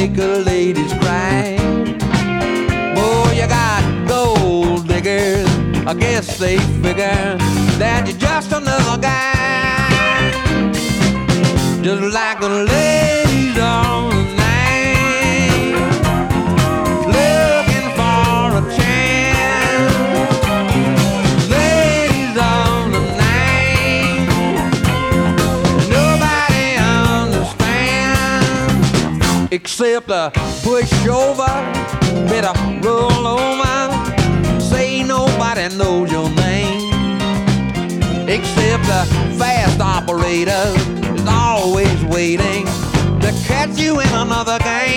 make a ladies cry. Boy, you got gold diggers, I guess they figure that you're just another guy, just like the ladies on the night, looking for a chance. Ladies on the night, nobody understands except a pushover, better roll over. Say nobody knows your name except the fast operator is always waiting to catch you in another game.